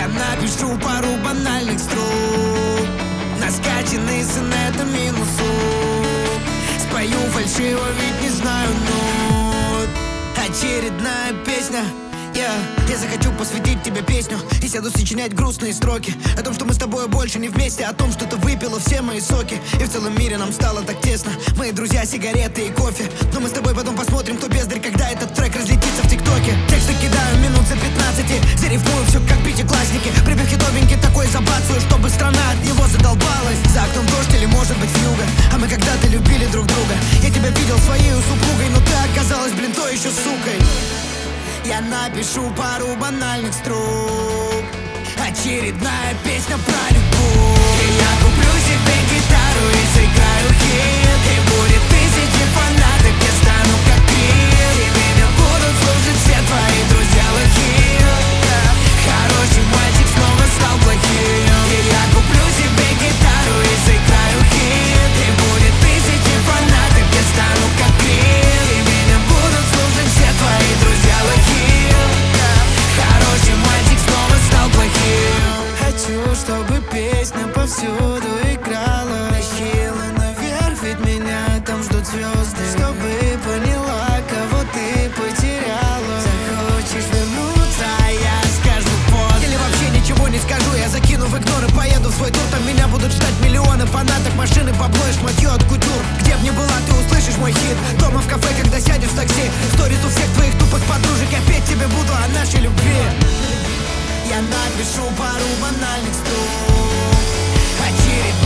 Я напишу пару банальных строк на скачанный сонетом минусу. Спою фальшиво, ведь не знаю нот. Очередная песня. Я захочу посвятить тебе песню и сяду сочинять грустные строки о том, что мы с тобой больше не вместе, о том, что ты выпила все мои соки. И в целом мире нам стало так тесно. Мои друзья, сигареты и кофе. Но мы с тобой потом посмотрим, кто бездарь, когда этот трек разлетится в ТикТоке. Тексты кидаю минут за 15, зарифмую все как пятиклассники. Припев хитовенький такой забацаю, чтобы страна от него задолбалась. За окном дождь или может быть вьюга, а мы когда-то любили друг друга. Я тебя видел своей супругой, но ты оказалась, блин, то еще сукой. Я напишу пару банальных строк. Очередная песня про любовь. И я куплю себе гитару и сыграю хит. И будет тысячи фанаток, я стану как Крид. И меня будут слушать все твои друзья лохие. Хороший мальчик снова стал плохим. И я куплю себе гитару и сыграю хит. И будет тысячи фанаток, я стану как Крид. И меня будут слушать все твои друзья лохие. Хороший мальчик снова стал плохим. Хочу, чтобы песня повсюду играла. Тащила наверх, ведь меня там ждут звезды. Чтобы поняла, кого ты потеряла. Захочешь вернуться, а я скажу поздно. Или вообще ничего не скажу, я закину в игнор и поеду в свой тур. Там меня будут ждать миллионы фанаток, машины, бабло и шматье от кутюр. Где б ни была, ты услышишь мой хит. Дома в кафе, когда сядешь в такси. Сторис у всех твоих тупых подружек. Я петь тебе буду о нашей любви. Я напишу пару банальных строк. Очередной